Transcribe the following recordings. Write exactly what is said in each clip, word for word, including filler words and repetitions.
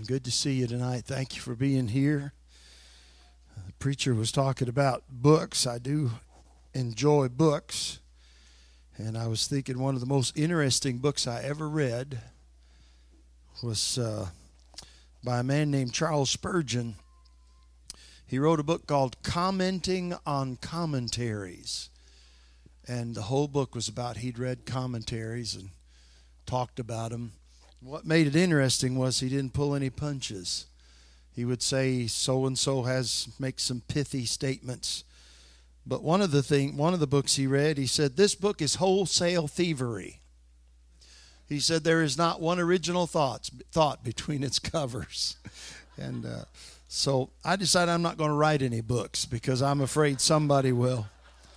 Good to see you tonight. Thank you for being here. The preacher was talking about books. I do enjoy books. And I was thinking one of the most interesting books I ever read was uh, by a man named Charles Spurgeon. He wrote a book called Commenting on Commentaries. And the whole book was about he'd read commentaries and talked about them. What made it interesting was he didn't pull any punches. He would say so-and-so has, make some pithy statements. But one of the thing, one of the books he read, he said, this book is wholesale thievery. He said there is not one original thoughts, thought between its covers. And uh, so I decided I'm not going to write any books because I'm afraid somebody will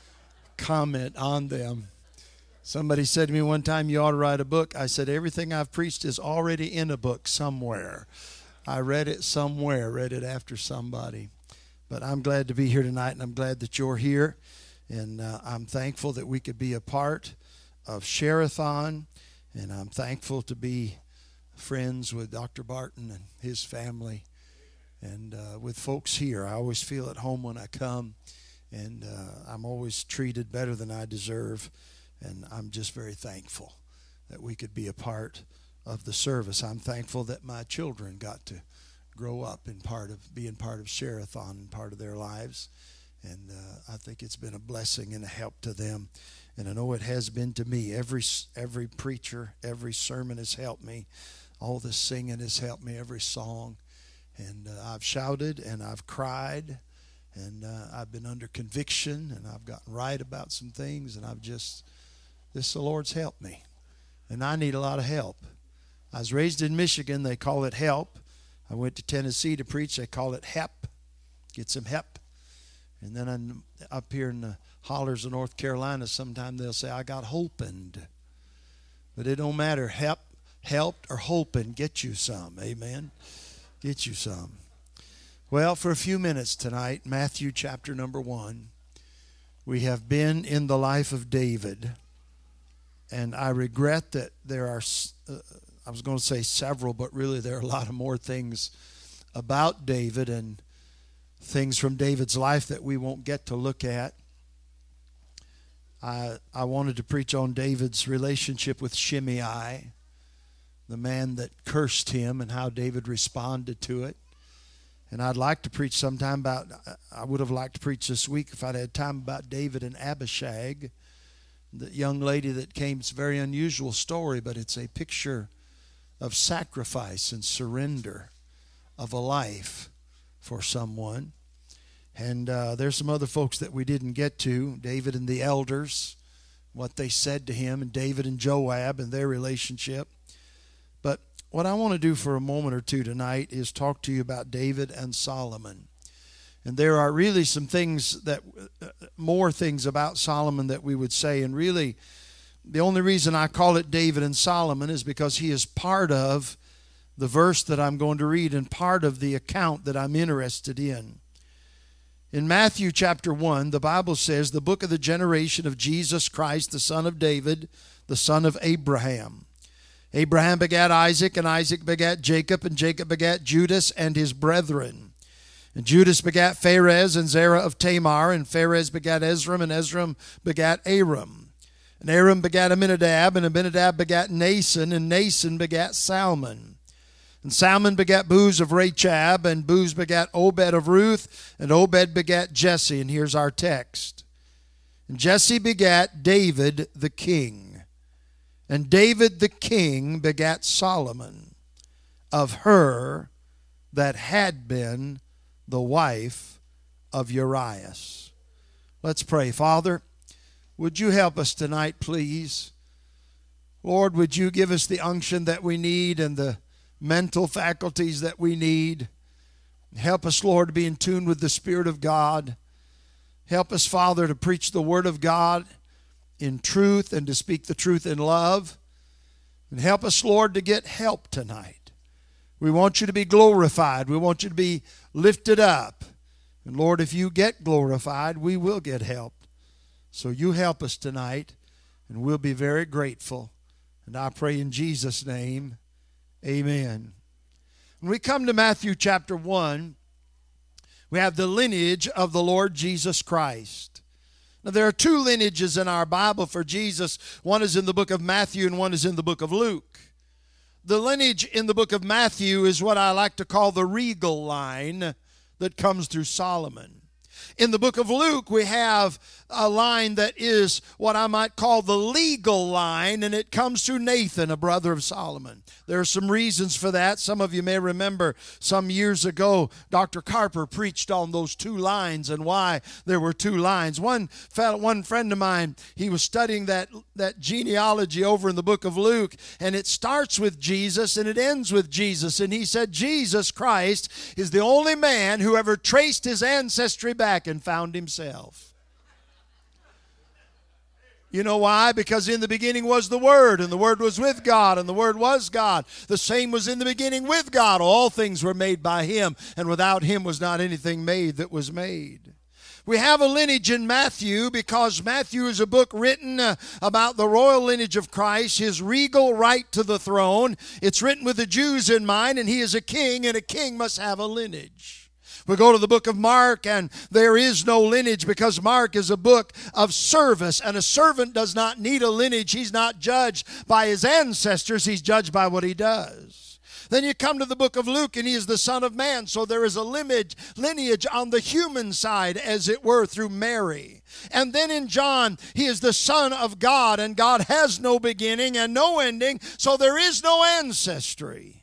comment on them. Somebody said to me one time, you ought to write a book. I said, everything I've preached is already in a book somewhere. I read it somewhere, read it after somebody. But I'm glad to be here tonight, and I'm glad that you're here. And uh, I'm thankful that we could be a part of Share-a-thon. And I'm thankful to be friends with Doctor Barton and his family and uh, with folks here. I always feel at home when I come, and uh, I'm always treated better than I deserve. And I'm just very thankful that we could be a part of the service. I'm thankful that my children got to grow up in part of being part of Share-a-thon and part of their lives. And uh, I think it's been a blessing and a help to them. And I know it has been to me. Every every preacher, every sermon has helped me. All the singing has helped me, every song. And uh, I've shouted and I've cried. And uh, I've been under conviction and I've gotten right about some things. And I've just... This the Lord's helped me, and I need a lot of help. I was raised in Michigan. They call it help. I went to Tennessee to preach. They call it hep. Get some hep. And then I'm up here in the hollers of North Carolina, sometimes they'll say, I got hopened. But it don't matter. Hep, helped, or hoping, get you some. Amen. Get you some. Well, for a few minutes tonight, Matthew chapter number one, we have been in the life of David. And I regret that there are, uh, I was going to say several, but really there are a lot of more things about David and things from David's life that we won't get to look at. I I wanted to preach on David's relationship with Shimei, the man that cursed him, and how David responded to it. And I'd like to preach sometime about, I would have liked to preach this week if I'd had time, about David and Abishag. The young lady that came, it's a very unusual story, but it's a picture of sacrifice and surrender of a life for someone. And uh, there's some other folks that we didn't get to. David and the elders, what they said to him, and David and Joab and their relationship. But what I want to do for a moment or two tonight is talk to you about David and Solomon. And there are really some things that, uh, more things about Solomon that we would say. And really, the only reason I call it David and Solomon is because he is part of the verse that I'm going to read and part of the account that I'm interested in. In Matthew chapter one, the Bible says, the book of the generation of Jesus Christ, the son of David, the son of Abraham. Abraham begat Isaac, and Isaac begat Jacob, and Jacob begat Judas and his brethren. And Judas begat Pharez and Zerah of Tamar, and Pharez begat Ezram, and Ezram begat Aram. And Aram begat Aminadab, and Aminadab begat Nason, and Nason begat Salmon. And Salmon begat Booz of Rachab, and Booz begat Obed of Ruth, and Obed begat Jesse. And here's our text. And Jesse begat David the king. And David the king begat Solomon, of her that had been the wife of Urias. Let's pray. Father, would you help us tonight, please? Lord, would you give us the unction that we need and the mental faculties that we need? Help us, Lord, to be in tune with the Spirit of God. Help us, Father, to preach the Word of God in truth and to speak the truth in love. And help us, Lord, to get help tonight. We want you to be glorified. We want you to be lifted up. And Lord, if you get glorified, we will get helped. So you help us tonight, and we'll be very grateful. And I pray in Jesus' name, amen. When we come to Matthew chapter one, we have the lineage of the Lord Jesus Christ. Now, there are two lineages in our Bible for Jesus. One is in the book of Matthew and one is in the book of Luke. The lineage in the book of Matthew is what I like to call the regal line that comes through Solomon. In the book of Luke, we have a line that is what I might call the legal line, and it comes through Nathan, a brother of Solomon. There are some reasons for that. Some of you may remember some years ago, Doctor Carper preached on those two lines and why there were two lines. One fellow, one friend of mine, he was studying that, that genealogy over in the book of Luke, and it starts with Jesus and it ends with Jesus. And he said Jesus Christ is the only man who ever traced his ancestry back and found himself. You know why? Because in the beginning was the Word, and the Word was with God, and the Word was God. The same was in the beginning with God. All things were made by Him, and without Him was not anything made that was made. We have a lineage in Matthew because Matthew is a book written uh, about the royal lineage of Christ, His regal right to the throne. It's written with the Jews in mind, and He is a king, and a king must have a lineage. We go to the book of Mark, and there is no lineage because Mark is a book of service, and a servant does not need a lineage. He's not judged by his ancestors. He's judged by what he does. Then you come to the book of Luke, and he is the Son of Man, so there is a lineage, lineage on the human side, as it were, through Mary. And then in John, he is the Son of God, and God has no beginning and no ending, so there is no ancestry.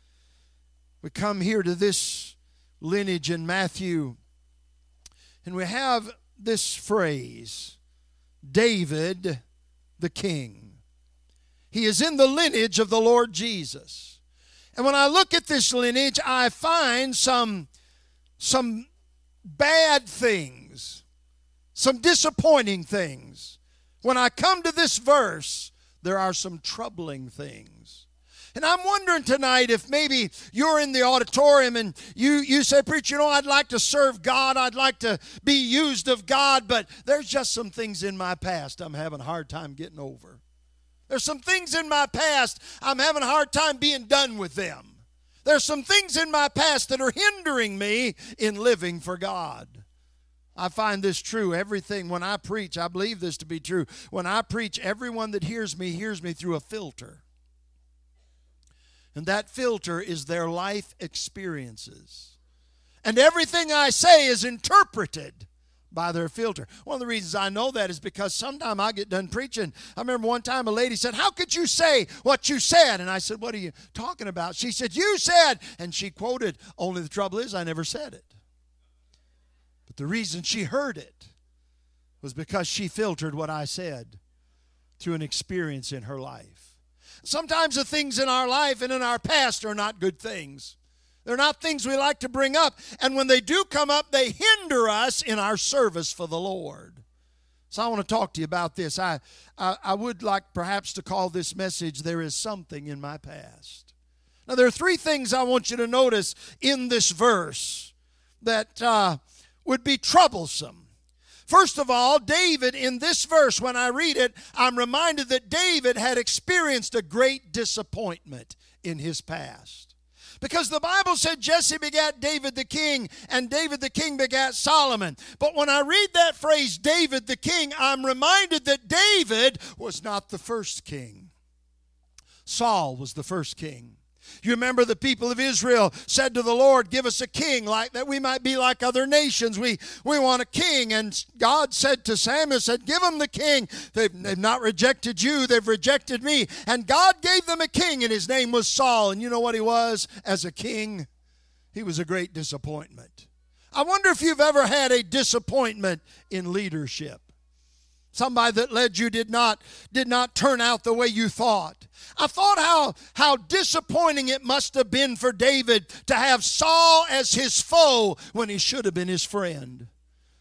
We come here to this lineage in Matthew, and we have this phrase, David the King. He is in the lineage of the Lord Jesus. And when I look at this lineage, I find some, some bad things, some disappointing things. When I come to this verse, there are some troubling things. And I'm wondering tonight if maybe you're in the auditorium and you, you say, preacher, you know, I'd like to serve God. I'd like to be used of God, but there's just some things in my past I'm having a hard time getting over. There's some things in my past I'm having a hard time being done with them. There's some things in my past that are hindering me in living for God. I find this true. Everything, when I preach, I believe this to be true. When I preach, everyone that hears me hears me through a filter. And that filter is their life experiences. And everything I say is interpreted by their filter. One of the reasons I know that is because sometime I get done preaching. I remember one time a lady said, how could you say what you said? And I said, what are you talking about? She said, you said, and she quoted, only the trouble is I never said it. But the reason she heard it was because she filtered what I said through an experience in her life. Sometimes the things in our life and in our past are not good things. They're not things we like to bring up. And when they do come up, they hinder us in our service for the Lord. So I want to talk to you about this. I, I, I would like perhaps to call this message, There Is Something in My Past. Now, there are three things I want you to notice in this verse that uh, would be troublesome. First of all, David, in this verse, when I read it, I'm reminded that David had experienced a great disappointment in his past. Because the Bible said Jesse begat David the king, and David the king begat Solomon. But when I read that phrase, David the king, I'm reminded that David was not the first king. Saul was the first king. You remember the people of Israel said to the Lord, give us a king like that we might be like other nations. We, we want a king. And God said to Samuel, said, give them the king. They've, they've not rejected you. They've rejected me. And God gave them a king, and his name was Saul. And you know what he was as a king? He was a great disappointment. I wonder if you've ever had a disappointment in leadership. Somebody that led you did not, did not turn out the way you thought. I thought how, how disappointing it must have been for David to have Saul as his foe when he should have been his friend.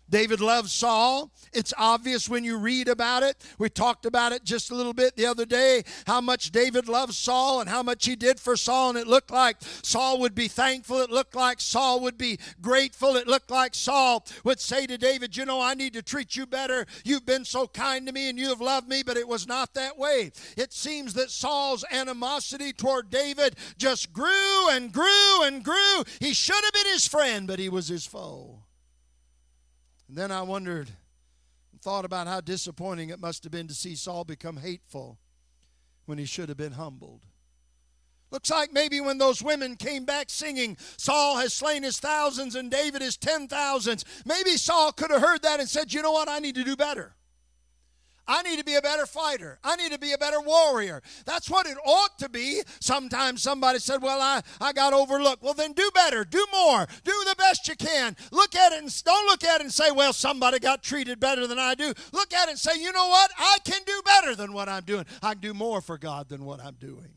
David loved Saul. It's obvious when you read about it. We talked about it just a little bit the other day, how much David loved Saul and how much he did for Saul. And it looked like Saul would be thankful. It looked like Saul would be grateful. It looked like Saul would say to David, you know, I need to treat you better. You've been so kind to me and you have loved me, but it was not that way. It seems that Saul's animosity toward David just grew and grew and grew. He should have been his friend, but he was his foe. And then I wondered and thought about how disappointing it must have been to see Saul become hateful when he should have been humbled. Looks like maybe when those women came back singing, Saul has slain his thousands and David his ten thousands, maybe Saul could have heard that and said, you know what, I need to do better. I need to be a better fighter. I need to be a better warrior. That's what it ought to be. Sometimes somebody said, well, I, I got overlooked. Well, then do better. Do more. Do the best you can. Look at it and don't look at it and say, well, somebody got treated better than I do. Look at it and say, you know what? I can do better than what I'm doing. I can do more for God than what I'm doing.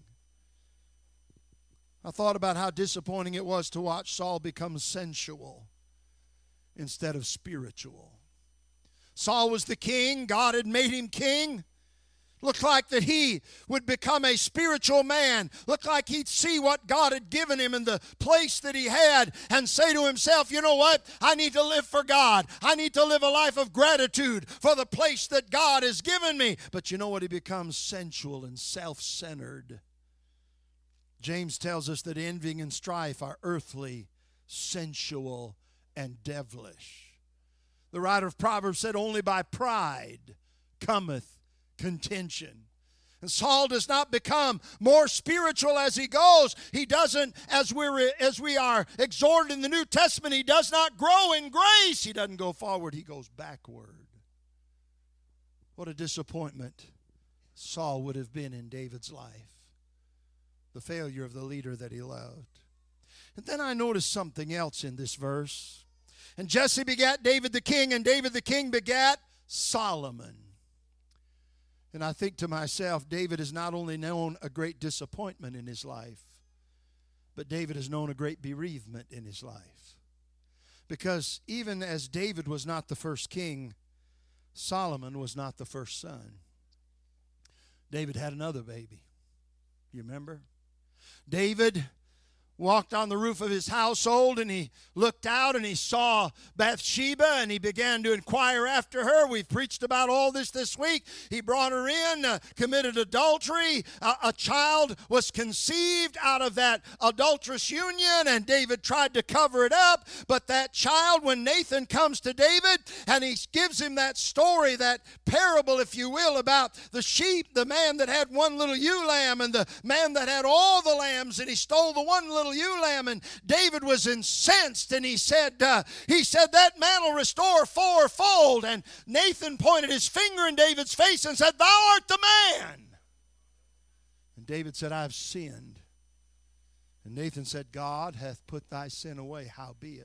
I thought about how disappointing it was to watch Saul become sensual instead of spiritual. Saul was the king. God had made him king. Looked like that he would become a spiritual man. Looked like he'd see what God had given him in the place that he had and say to himself, you know what? I need to live for God. I need to live a life of gratitude for the place that God has given me. But you know what? He becomes sensual and self-centered. James tells us that envying and strife are earthly, sensual, and devilish. The writer of Proverbs said, only by pride cometh contention. And Saul does not become more spiritual as he goes. He doesn't, as we're as we are exhorted in the New Testament, he does not grow in grace. He doesn't go forward, he goes backward. What a disappointment Saul would have been in David's life. The failure of the leader that he loved. And then I noticed something else in this verse. And Jesse begat David the king, and David the king begat Solomon. And I think to myself, David has not only known a great disappointment in his life, but David has known a great bereavement in his life. Because even as David was not the first king, Solomon was not the first son. David had another baby. You remember? David walked on the roof of his household, and he looked out and he saw Bathsheba, and he began to inquire after her. We've preached about all this this week. He brought her in, uh, committed adultery. Uh, a child was conceived out of that adulterous union, and David tried to cover it up. But that child, when Nathan comes to David and he gives him that story, that parable, if you will, about the sheep, the man that had one little ewe lamb and the man that had all the lambs, and he stole the one little ewe lamb, and David was incensed, and he said, uh, he said, that man will restore fourfold. And Nathan pointed his finger in David's face and said, thou art the man. And David said, I have sinned. And Nathan said, God hath put thy sin away, howbeit.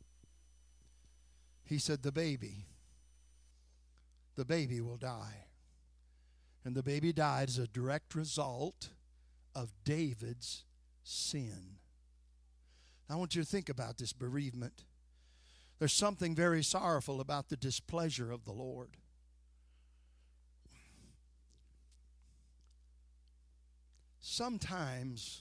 He said, the baby, the baby will die. And the baby died as a direct result of David's sin. I want you to think about this bereavement. There's something very sorrowful about the displeasure of the Lord. Sometimes,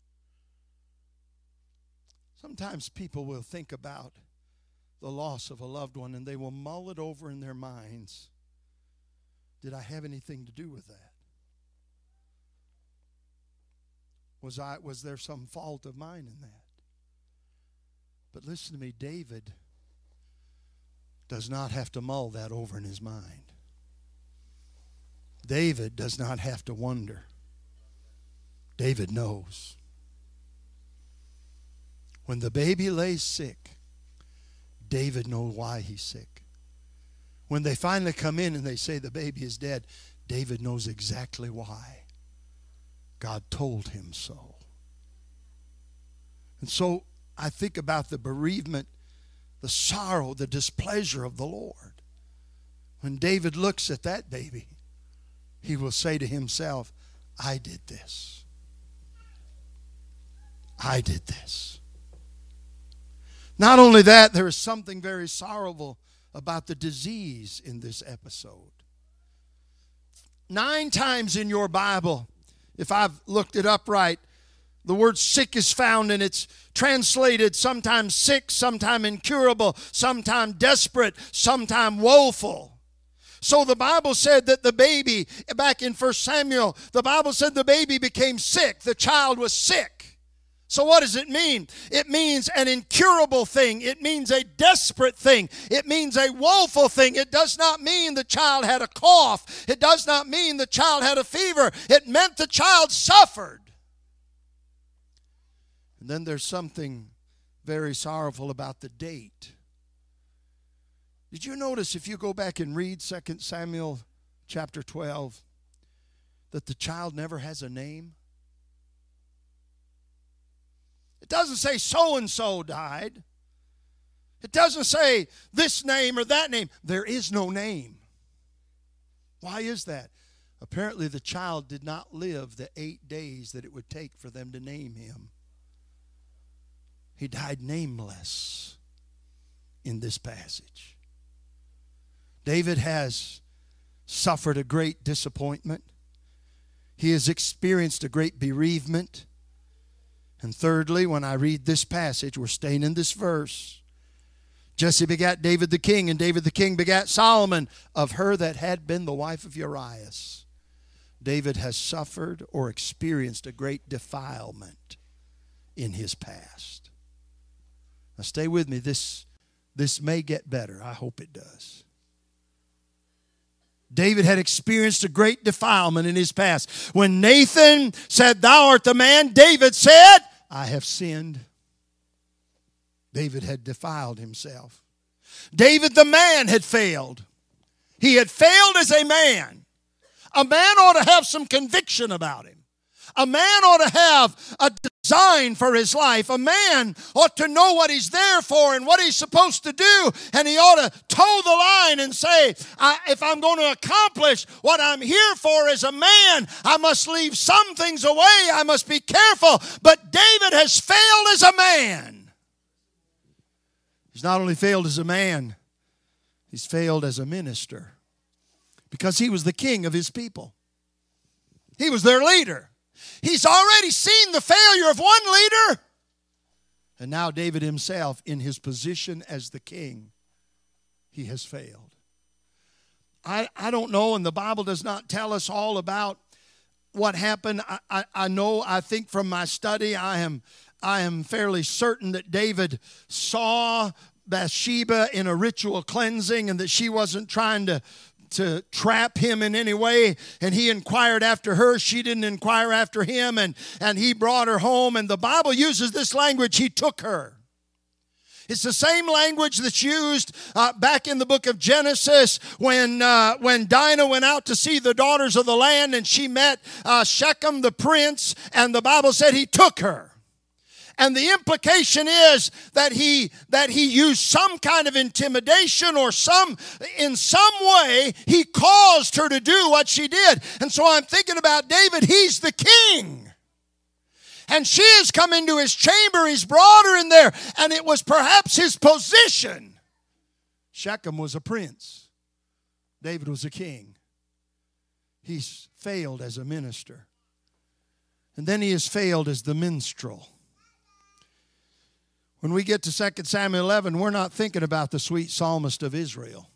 sometimes people will think about the loss of a loved one and they will mull it over in their minds. Did I have anything to do with that? Was I, was there some fault of mine in that? But listen to me, David does not have to mull that over in his mind. David does not have to wonder. David knows. When the baby lays sick, David knows why he's sick. When they finally come in and they say the baby is dead, David knows exactly why. God told him so. And so I think about the bereavement, the sorrow, the displeasure of the Lord. When David looks at that baby, he will say to himself, I did this. I did this. Not only that, there is something very sorrowful about the disease in this episode. Nine times in your Bible, if I've looked it up right, the word sick is found, and it's translated sometimes sick, sometimes incurable, sometimes desperate, sometimes woeful. So the Bible said that the baby, back in First Samuel, the Bible said the baby became sick. The child was sick. So what does it mean? It means an incurable thing. It means a desperate thing. It means a woeful thing. It does not mean the child had a cough. It does not mean the child had a fever. It meant the child suffered. And then there's something very sorrowful about the date. Did you notice, if you go back and read Second Samuel chapter twelve, that the child never has a name? It doesn't say so-and-so died. It doesn't say this name or that name. There is no name. Why is that? Apparently the child did not live the eight days that it would take for them to name him. He died nameless in this passage. David has suffered a great disappointment. He has experienced a great bereavement. And thirdly, when I read this passage, we're staying in this verse. Jesse begat David the king, and David the king begat Solomon of her that had been the wife of Urias. David has suffered or experienced a great defilement in his past. Now stay with me. This, this may get better. I hope it does. David had experienced a great defilement in his past. When Nathan said, "Thou art the man," David said, "I have sinned." David had defiled himself. David the man had failed. He had failed as a man. A man ought to have some conviction about him. A man ought to have a design for his life. A man ought to know what he's there for and what he's supposed to do. And he ought to toe the line and say, I, if I'm going to accomplish what I'm here for as a man, I must leave some things away. I must be careful. But David has failed as a man. He's not only failed as a man, he's failed as a minister. Because he was the king of his people. He was their leader. He's already seen the failure of one leader. And now David himself, in his position as the king, he has failed. I, I don't know, and the Bible does not tell us all about what happened. I, I, I know, I think from my study, I am, I am fairly certain that David saw Bathsheba in a ritual cleansing and that she wasn't trying to to trap him in any way, and he inquired after her. She didn't inquire after him, and, and he brought her home, and the Bible uses this language, he took her. It's the same language that's used uh, back in the book of Genesis when, uh, when Dinah went out to see the daughters of the land, and she met uh, Shechem the prince, and the Bible said he took her. And the implication is that he that he used some kind of intimidation or some in some way he caused her to do what she did. And so I'm thinking about David, he's the king. And she has come into his chamber, he's brought her in there, and it was perhaps his position. Shechem was a prince. David was a king. He's failed as a minister. And then he has failed as the minstrel. When we get to Second Samuel eleven, we're not thinking about the sweet psalmist of Israel.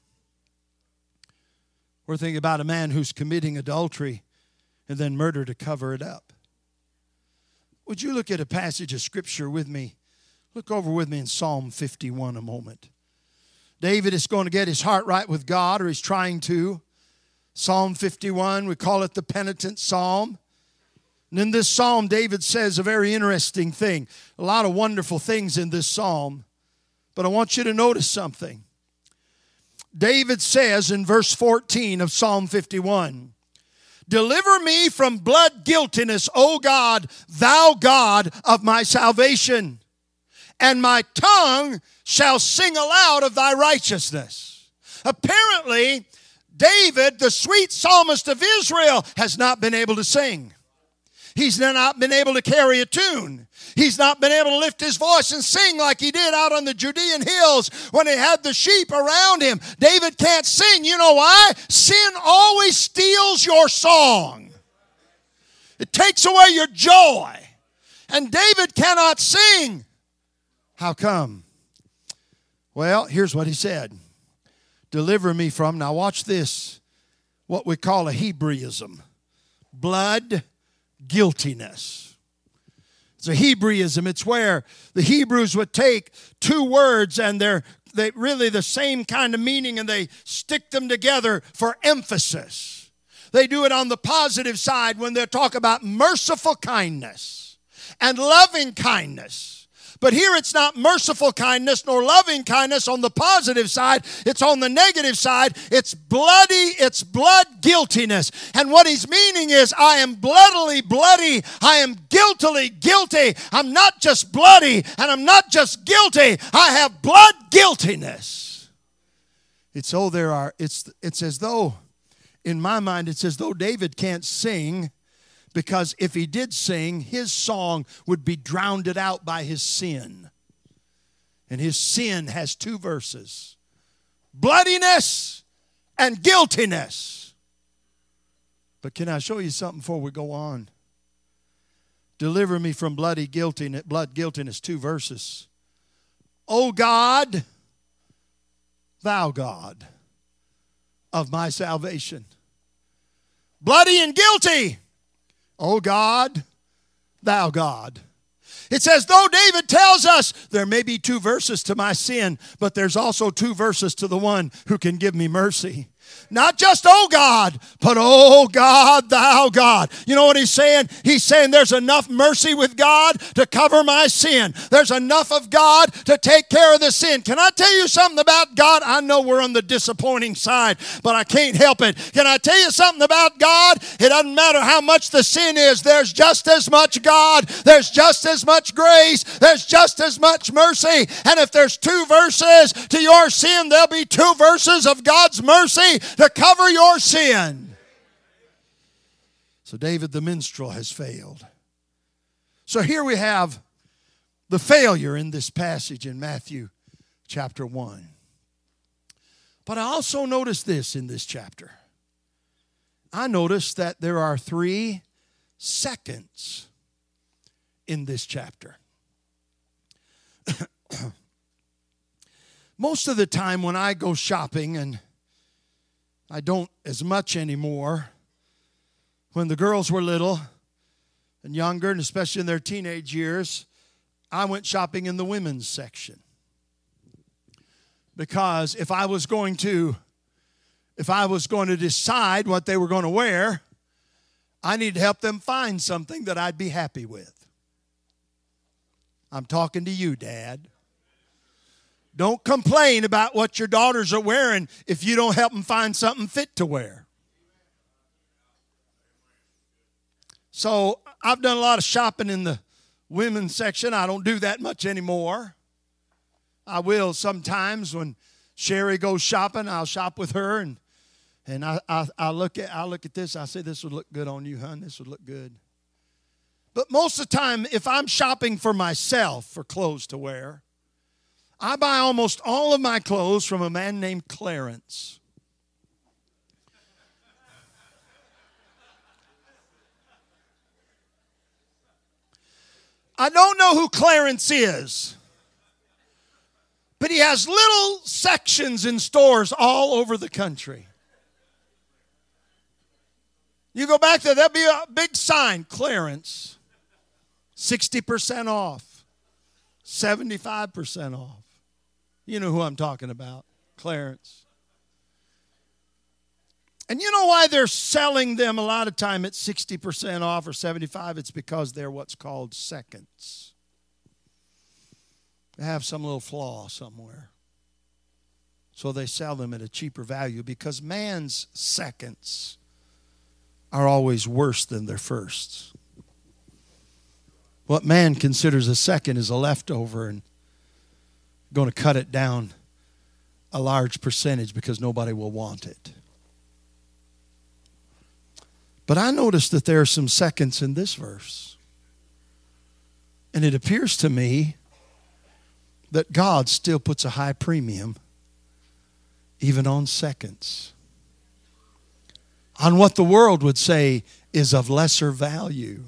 We're thinking about a man who's committing adultery and then murder to cover it up. Would you look at a passage of Scripture with me? Look over with me in Psalm fifty-one a moment. David is going to get his heart right with God, or he's trying to. Psalm fifty-one, we call it the penitent psalm. And in this psalm, David says a very interesting thing. A lot of wonderful things in this psalm. But I want you to notice something. David says in verse fourteen of Psalm fifty-one, "Deliver me from blood guiltiness, O God, thou God of my salvation, and my tongue shall sing aloud of thy righteousness." Apparently, David, the sweet psalmist of Israel, has not been able to sing. He's not been able to carry a tune. He's not been able to lift his voice and sing like he did out on the Judean hills when he had the sheep around him. David can't sing. You know why? Sin always steals your song. It takes away your joy. And David cannot sing. How come? Well, here's what he said. Deliver me from, now watch this, what we call a Hebraism. Blood guiltiness. It's a Hebraism. It's where the Hebrews would take two words and they're they really the same kind of meaning and they stick them together for emphasis. They do it on the positive side when they talk about merciful kindness and loving kindness. But here it's not merciful kindness nor loving kindness on the positive side. It's on the negative side. It's bloody, it's blood guiltiness. And what he's meaning is I am bloodily bloody. I am guiltily guilty. I'm not just bloody and I'm not just guilty. I have blood guiltiness. It's oh there are, it's it's as though, in my mind, it's as though David can't sing. Because if he did sing, his song would be drowned out by his sin. And his sin has two verses. Bloodiness and guiltiness. But can I show you something before we go on? Deliver me from bloody guiltiness, blood guiltiness, two verses. O God, thou God of my salvation. Bloody and guilty. O God, thou God. It's as though David tells us there may be two verses to my sin, but there's also two verses to the one who can give me mercy. Not just, oh God, but oh God, thou God. You know what he's saying? He's saying there's enough mercy with God to cover my sin. There's enough of God to take care of the sin. Can I tell you something about God? I know we're on the disappointing side, but I can't help it. Can I tell you something about God? It doesn't matter how much the sin is. There's just as much God. There's just as much grace. There's just as much mercy. And if there's two verses to your sin, there'll be two verses of God's mercy to cover your sin. So David the minstrel has failed. So here we have the failure in this passage in Matthew chapter one. But I also notice this in this chapter. I notice that there are three seconds in this chapter. Most of the time when I go shopping, and I don't as much anymore. When the girls were little and younger, and especially in their teenage years, I went shopping in the women's section. Because if I was going to, if I was going to decide what they were going to wear, I need to help them find something that I'd be happy with. I'm talking to you, Dad. Don't complain about what your daughters are wearing if you don't help them find something fit to wear. So I've done a lot of shopping in the women's section. I don't do that much anymore. I will sometimes when Sherry goes shopping. I'll shop with her, and and I I, I look at I look at this. I say, this would look good on you, hon. This would look good. But most of the time, if I'm shopping for myself for clothes to wear, I buy almost all of my clothes from a man named Clarence. I don't know who Clarence is, but he has little sections in stores all over the country. You go back there, there'll be a big sign, Clarence, sixty percent off, seventy-five percent off. You know who I'm talking about, Clarence. And you know why they're selling them a lot of time at sixty percent off or seventy-five? It's because they're what's called seconds. They have some little flaw somewhere. So they sell them at a cheaper value because man's seconds are always worse than their firsts. What man considers a second is a leftover and going to cut it down a large percentage because nobody will want it. But I noticed that there are some seconds in this verse. And it appears to me that God still puts a high premium even on seconds, on what the world would say is of lesser value.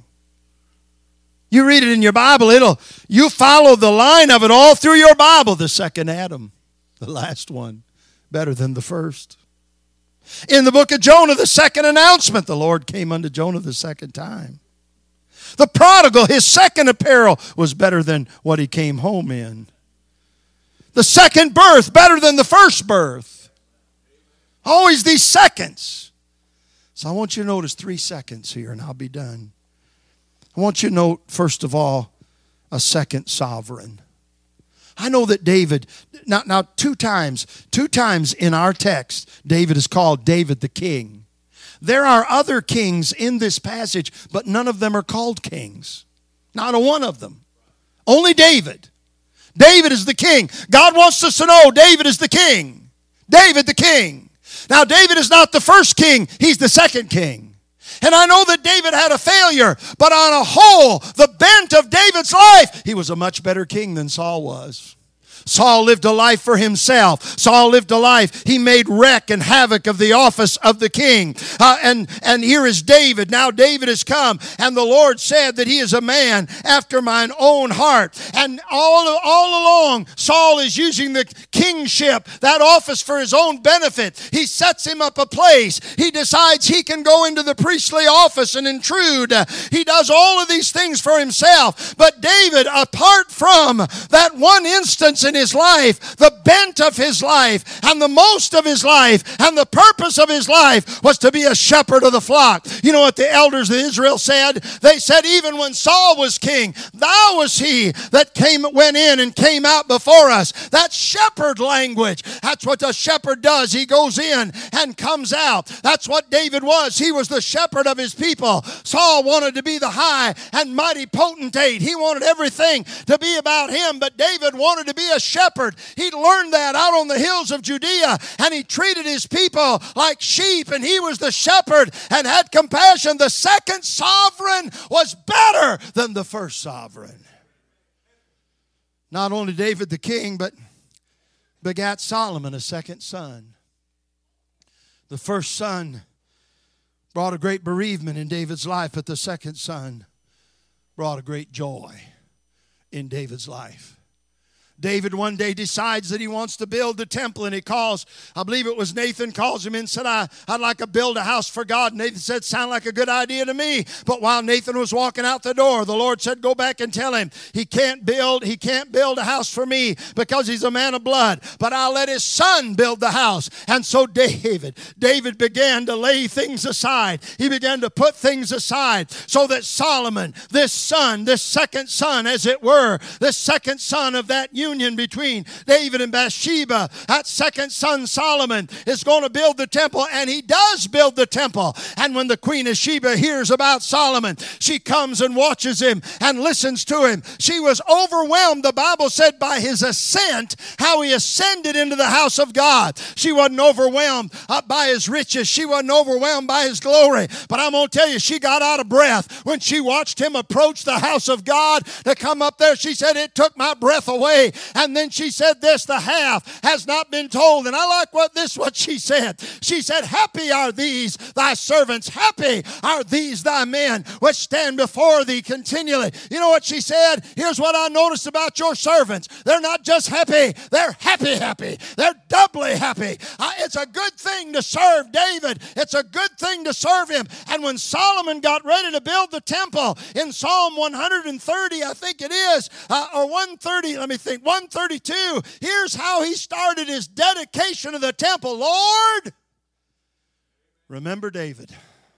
You read it in your Bible, it'll you follow the line of it all through your Bible. The second Adam, the last one, better than the first. In the book of Jonah, the second announcement, the Lord came unto Jonah the second time. The prodigal, his second apparel was better than what he came home in. The second birth, better than the first birth. Always these seconds. So I want you to notice three seconds here, and I'll be done. I want you to note, first of all, a second sovereign. I know that David, now, now two times, two times in our text, David is called David the king. There are other kings in this passage, but none of them are called kings. Not a one of them. Only David. David is the king. God wants us to know David is the king. David the king. Now, David is not the first king. He's the second king. And I know that David had a failure, but on a whole, the bent of David's life, he was a much better king than Saul was. Saul lived a life for himself. Saul lived a life. He made wreck and havoc of the office of the king. Uh, and, and here is David. Now David has come, and the Lord said that he is a man after mine own heart. And all, all along, Saul is using the kingship, that office, for his own benefit. He sets him up a place. He decides he can go into the priestly office and intrude. He does all of these things for himself. But David, apart from that one instance in his life, the bent of his life, and the most of his life, and the purpose of his life was to be a shepherd of the flock. You know what the elders of Israel said? They said, even when Saul was king, thou was he that came, went in and came out before us. That shepherd language. That's what the shepherd does. He goes in and comes out. That's what David was. He was the shepherd of his people. Saul wanted to be the high and mighty potentate. He wanted everything to be about him, but David wanted to be a shepherd. He'd learned that out on the hills of Judea, and he treated his people like sheep, and he was the shepherd and had compassion. The second sovereign was better than the first sovereign. Not only David the king, but begat Solomon a second son. The first son brought a great bereavement in David's life, but the second son brought a great joy in David's life. David one day decides that he wants to build the temple, and he calls, I believe it was Nathan, calls him in and said, I, I'd like to build a house for God. Nathan said, sound like a good idea to me. But while Nathan was walking out the door, the Lord said, go back and tell him he can't build, he can't build a house for me because he's a man of blood, but I'll let his son build the house. And so David, David began to lay things aside. He began to put things aside so that Solomon, this son, this second son, as it were, this second son of that union, Union between David and Bathsheba, that second son Solomon is going to build the temple, and he does build the temple. And when the Queen of Sheba hears about Solomon, she comes and watches him and listens to him. She was overwhelmed, the Bible said, by his ascent, how he ascended into the house of God. She wasn't overwhelmed uh, by his riches. She wasn't overwhelmed by his glory. But I'm going to tell you, she got out of breath when she watched him approach the house of God to come up there. She said, it took my breath away. And then she said this, the half has not been told. And I like what this what she said. She said, happy are these thy servants, happy are these thy men which stand before thee continually. You know what she said? Here's what I noticed about your servants. They're not just happy, they're happy, happy. They're doubly happy. Uh, it's a good thing to serve David. It's a good thing to serve him. And when Solomon got ready to build the temple in Psalm one thirty, I think it is, uh, or one thirty, let me think, one thirty-two, here's how he started his dedication of the temple. Lord, remember David.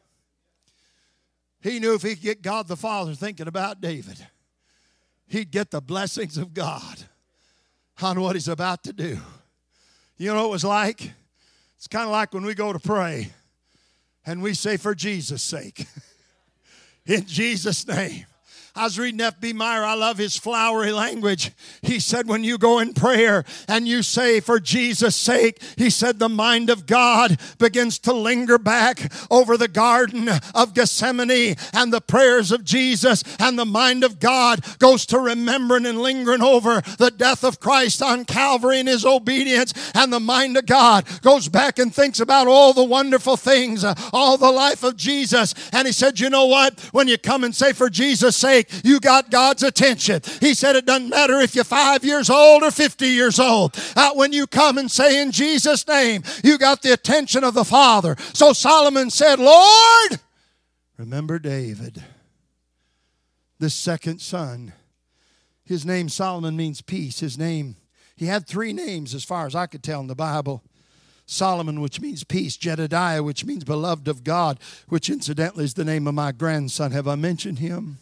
He knew if he could get God the Father thinking about David, he'd get the blessings of God on what he's about to do. You know what it was like? It's kind of like when we go to pray and we say, for Jesus' sake, in Jesus' name. I was reading F B Meyer. I love his flowery language. He said, when you go in prayer and you say, for Jesus' sake, he said, the mind of God begins to linger back over the Garden of Gethsemane and the prayers of Jesus, and the mind of God goes to remembering and lingering over the death of Christ on Calvary and his obedience, and the mind of God goes back and thinks about all the wonderful things, uh, all the life of Jesus. And he said, you know what? When you come and say, for Jesus' sake, you got God's attention. He said, it doesn't matter if you're five years old or fifty years old. Uh, when you come and say, in Jesus' name, you got the attention of the Father. So Solomon said, Lord, remember David, this second son. His name, Solomon, means peace. His name, he had three names as far as I could tell in the Bible. Solomon, which means peace. Jedediah, which means beloved of God, which incidentally is the name of my grandson. Have I mentioned him?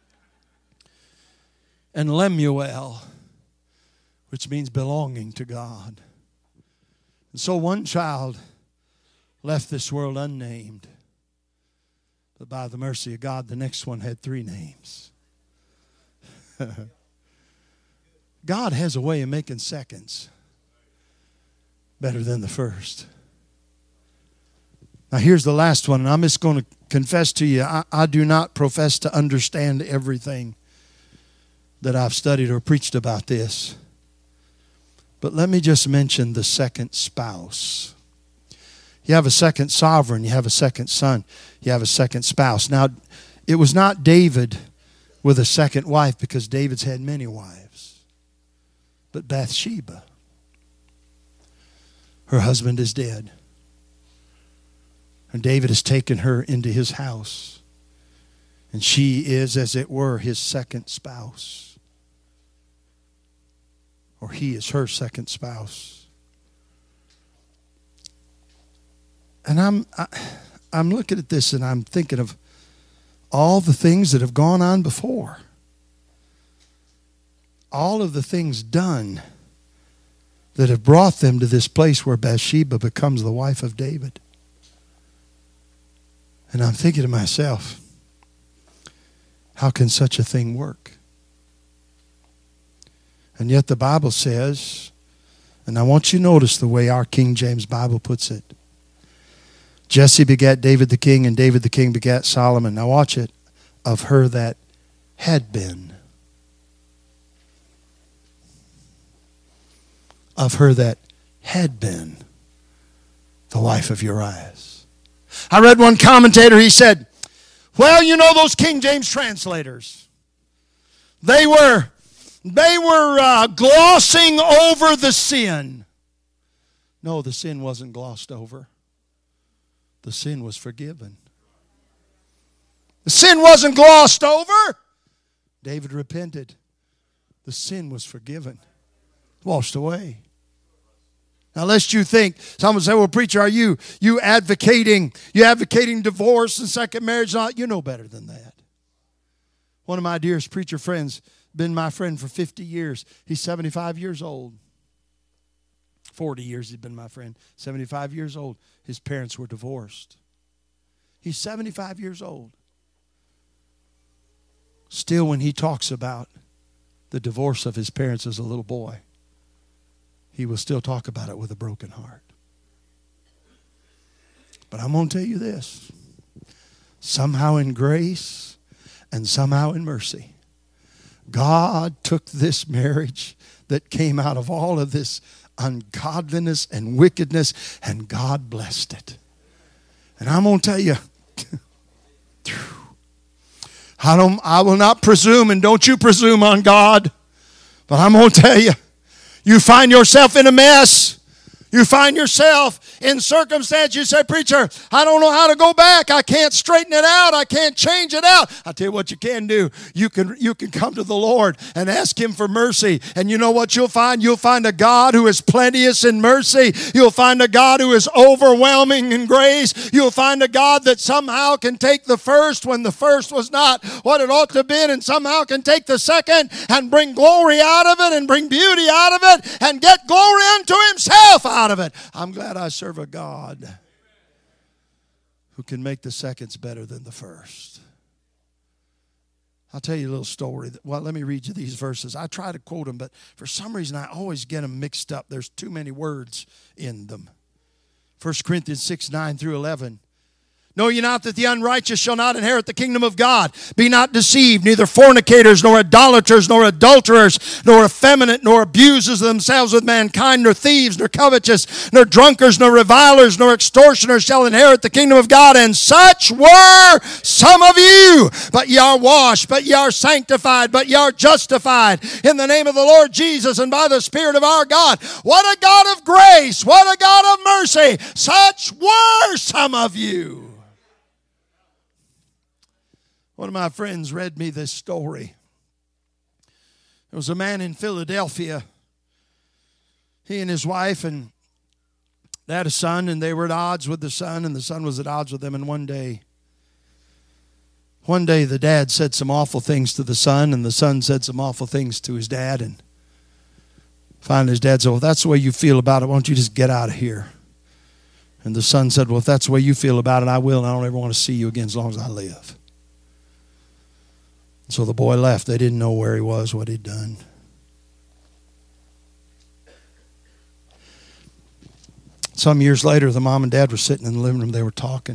And Lemuel, which means belonging to God. And so one child left this world unnamed. But by the mercy of God, the next one had three names. God has a way of making seconds better than the first. Now here's the last one, and I'm just going to confess to you, I, I do not profess to understand everything that I've studied or preached about this. But let me just mention the second spouse. You have a second sovereign, you have a second son, you have a second spouse. Now, it was not David with a second wife, because David's had many wives, but Bathsheba. Her husband is dead. And David has taken her into his house. And she is, as it were, his second spouse. Or he is her second spouse. And I'm I, I'm looking at this and I'm thinking of all the things that have gone on before. All of the things done that have brought them to this place where Bathsheba becomes the wife of David. And I'm thinking to myself, how can such a thing work? And yet the Bible says, and I want you to notice the way our King James Bible puts it. Jesse begat David the king, and David the king begat Solomon. Now watch it. Of her that had been. Of her that had been the wife of Uriah. I read one commentator, he said, well, you know those King James translators. They were, they were uh, glossing over the sin. No, the sin wasn't glossed over. The sin was forgiven. The sin wasn't glossed over. David repented. The sin was forgiven. Washed away. Now, lest you think, someone say, well, preacher, are you you advocating, you advocating divorce and second marriage? Not, you know better than that. One of my dearest preacher friends, been my friend for fifty years. He's seventy-five years old. forty years he's been my friend. seventy-five years old. His parents were divorced. He's seventy-five years old. Still, when he talks about the divorce of his parents as a little boy, he will still talk about it with a broken heart. But I'm going to tell you this. Somehow in grace and somehow in mercy, God took this marriage that came out of all of this ungodliness and wickedness, and God blessed it. And I'm going to tell you, I don't, I will not presume, and don't you presume on God, but I'm going to tell you, you find yourself in a mess. You find yourself in circumstance. You say, preacher, I don't know how to go back. I can't straighten it out. I can't change it out. I'll tell you what you can do. You can, you can come to the Lord and ask Him for mercy. And you know what you'll find? You'll find a God who is plenteous in mercy. You'll find a God who is overwhelming in grace. You'll find a God that somehow can take the first when the first was not what it ought to have been, and somehow can take the second and bring glory out of it and bring beauty out of it and get glory unto Himself out of it. I'm glad I serve a God who can make the seconds better than the first. I'll tell you a little story. Well, let me read you these verses. I try to quote them, but for some reason I always get them mixed up. There's too many words in them. First Corinthians six, nine through eleven. Know ye not that the unrighteous shall not inherit the kingdom of God? Be not deceived, neither fornicators, nor idolaters, nor adulterers, nor effeminate, nor abusers themselves with mankind, nor thieves, nor covetous, nor drunkards, nor revilers, nor extortioners shall inherit the kingdom of God. And such were some of you. But ye are washed, but ye are sanctified, but ye are justified in the name of the Lord Jesus and by the Spirit of our God. What a God of grace! What a God of mercy! Such were some of you. One of my friends read me this story. There was a man in Philadelphia. He and his wife, and they had a son, and they were at odds with the son, and the son was at odds with them. And one day, one day the dad said some awful things to the son, and the son said some awful things to his dad. And finally his dad said, well, if that's the way you feel about it, why don't you just get out of here? And the son said, well, if that's the way you feel about it, I will, and I don't ever want to see you again as long as I live. So the boy left. They didn't know where he was, what he'd done. Some years later, the mom and dad were sitting in the living room. They were talking.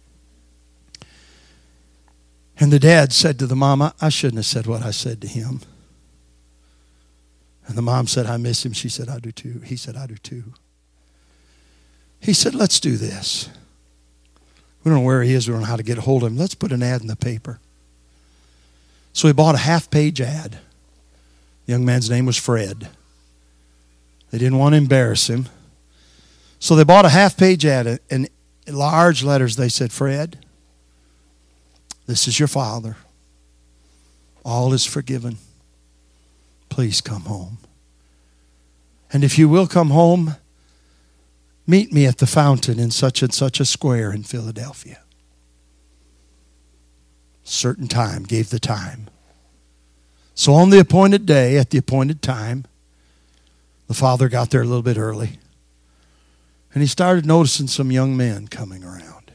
And the dad said to the mom, I, I shouldn't have said what I said to him. And the mom said, I miss him. She said, I do too. He said, I do too. He said, let's do this. We don't know where he is. We don't know how to get a hold of him. Let's put an ad in the paper. So he bought a half-page ad. The young man's name was Fred. They didn't want to embarrass him. So they bought a half-page ad, and in large letters they said, Fred, this is your father. All is forgiven. Please come home. And if you will come home, meet me at the fountain in such and such a square in Philadelphia. Certain time, gave the time. So on the appointed day, at the appointed time, the father got there a little bit early. And he started noticing some young men coming around.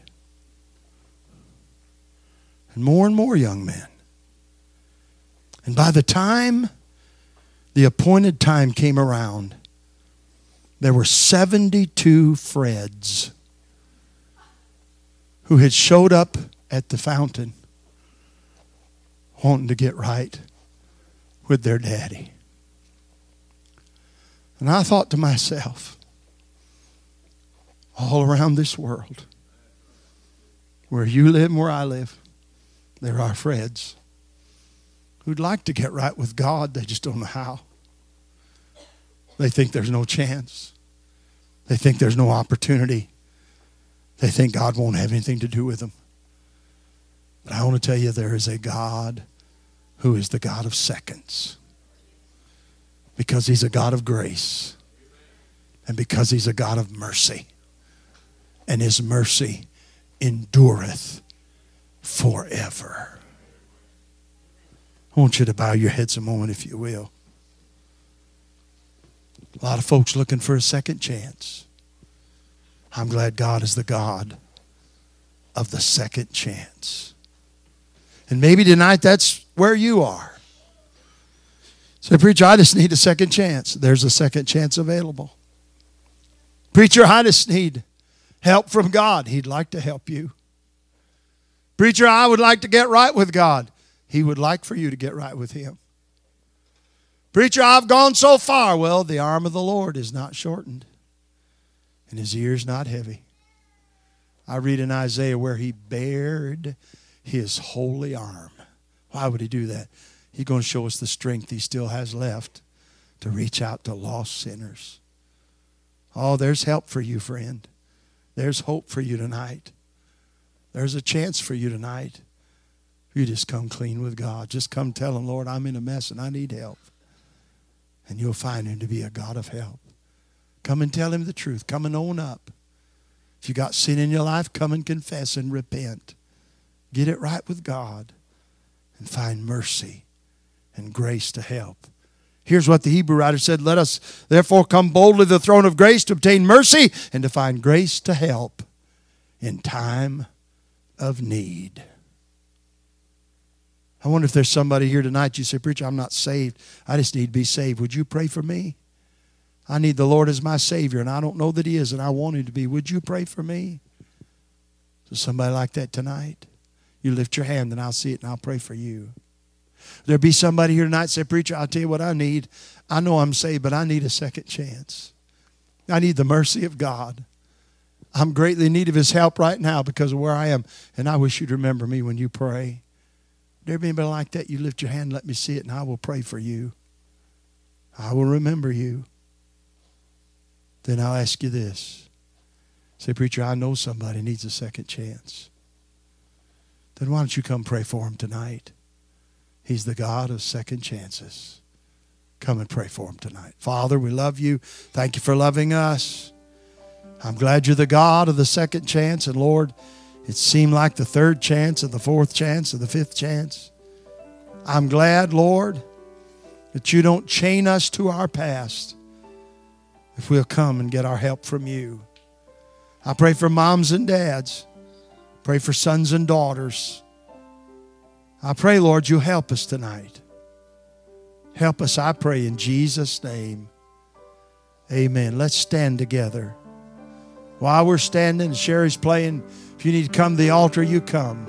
And more and more young men. And by the time the appointed time came around, there were seventy-two Freds who had showed up at the fountain wanting to get right with their daddy. And I thought to myself, all around this world, where you live and where I live, there are Freds who'd like to get right with God. They just don't know how. They think there's no chance. They think there's no opportunity. They think God won't have anything to do with them. But I want to tell you, there is a God who is the God of seconds. Because he's a God of grace. And because he's a God of mercy. And his mercy endureth forever. I want you to bow your heads a moment, if you will. A lot of folks looking for a second chance. I'm glad God is the God of the second chance. And maybe tonight that's where you are. Say, preacher, I just need a second chance. There's a second chance available. Preacher, I just need help from God. He'd like to help you. Preacher, I would like to get right with God. He would like for you to get right with him. Preacher, I've gone so far. Well, the arm of the Lord is not shortened, and his ear is not heavy. I read in Isaiah where he bared his holy arm. Why would he do that? He's going to show us the strength he still has left to reach out to lost sinners. Oh, there's help for you, friend. There's hope for you tonight. There's a chance for you tonight. You just come clean with God. Just come tell him, Lord, I'm in a mess and I need help. And you'll find him to be a God of help. Come and tell him the truth. Come and own up. If you got sin in your life, come and confess and repent. Get it right with God and find mercy and grace to help. Here's what the Hebrew writer said, let us therefore come boldly to the throne of grace to obtain mercy and to find grace to help in time of need. I wonder if there's somebody here tonight, you say, preacher, I'm not saved. I just need to be saved. Would you pray for me? I need the Lord as my Savior, and I don't know that He is, and I want Him to be. Would you pray for me? So somebody like that tonight, you lift your hand, and I'll see it, and I'll pray for you. There'll be somebody here tonight say, preacher, I'll tell you what I need. I know I'm saved, but I need a second chance. I need the mercy of God. I'm greatly in need of His help right now because of where I am, and I wish you'd remember me when you pray. There be anybody like that, you lift your hand and let me see it, and I will pray for you. I will remember you. Then I'll ask you this. Say, preacher, I know somebody needs a second chance. Then why don't you come pray for him tonight? He's the God of second chances. Come and pray for him tonight. Father, we love you. Thank you for loving us. I'm glad you're the God of the second chance. And Lord, it seemed like the third chance and the fourth chance and the fifth chance. I'm glad, Lord, that you don't chain us to our past if we'll come and get our help from you. I pray for moms and dads. Pray for sons and daughters. I pray, Lord, you'll help us tonight. Help us, I pray, in Jesus' name. Amen. Let's stand together. While we're standing, Sherry's playing. If you need to come to the altar, you come.